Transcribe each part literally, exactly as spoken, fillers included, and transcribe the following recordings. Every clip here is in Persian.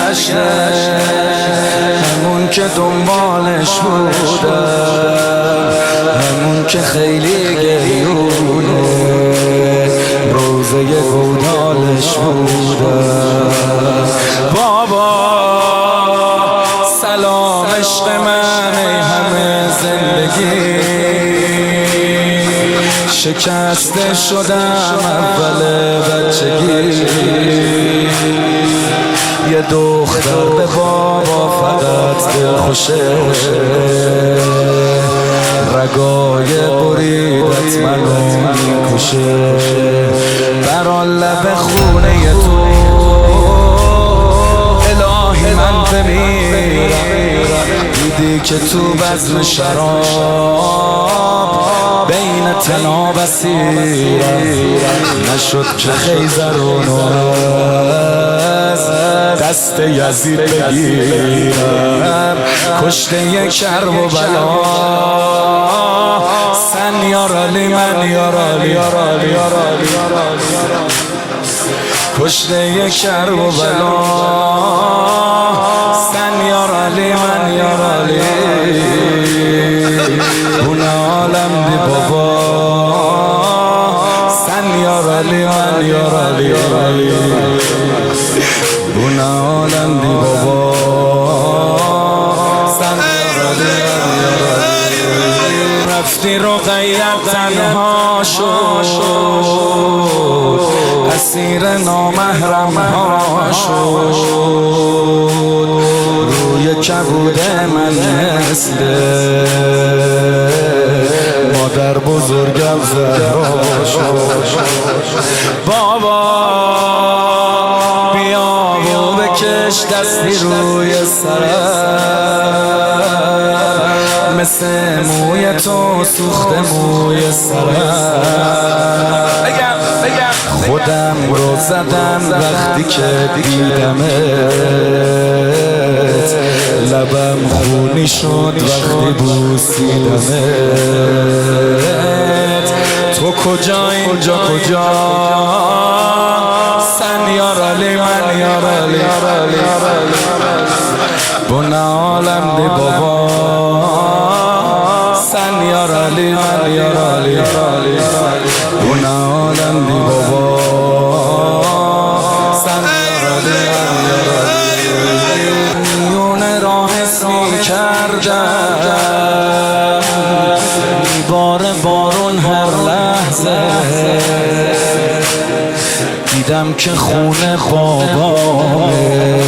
برگشته، همون که دنبالش بودم، همون که خیلی گریونه روزه گودالش بودم. بابا سلام عشق من ای همه زندگی، شکسته شدم اول بچگی، یه دختر به بابا فقط دل خوشه، رگای بریدت منو میکشه، برا لب خونه تو الهی من بمیرم، دیدی که تو بزم شراب بین تنها بسیرم، نشد که خیزر و از دست یزید بگیرم، کشته کرب و بلا سن یار علی من یار علی کشته کرب و بلا سن یار علی من یار علی، اون عالم دی بابا سن یار علی من یار علی، اون عالم دی بابا سن یار علی من یار علی. رفتی رقیت تنها شد، اسیر نامحرم ها شد، روی کبود من مثل مادر بزرگم زهرا شد. بابا بیا و بکش دستی روی سرم، مثل موی تو سوخته موی سرم، خودم رو زدم وقتی که دیدمت، لبم خونی شد وقتی بوسیدمت، تو کجا اینجا کجا سن یار علی من یار علی، بن عالم دی بابا سن یار علی من یار علی، بن عالم دی بابا سن یار علی من یار علی. میون راه اسمی کردم بار بارون هر لحظه، دیدم که خونه بابامه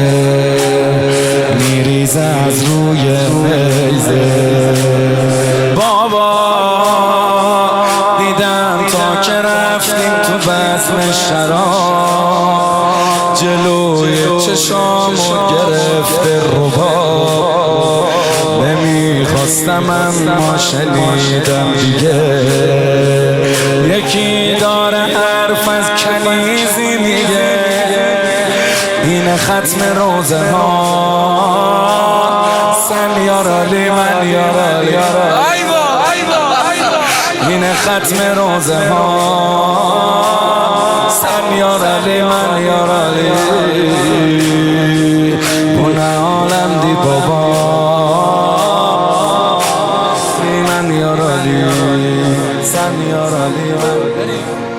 میریزه از روی میزه. بابا دیدم تا که رفتیم تو بزم شراب، جلوی چشامو گرفته رباب، نمیخواستم اما شنیدم دیگه، یکی داره حرف از کنیزی میگه، این ختم روزه ها سن یار علی من یار علی، این ختم روزه ها سن یار علی من یار علی، اون عالم دی بابا من یار علی سن یار علی من.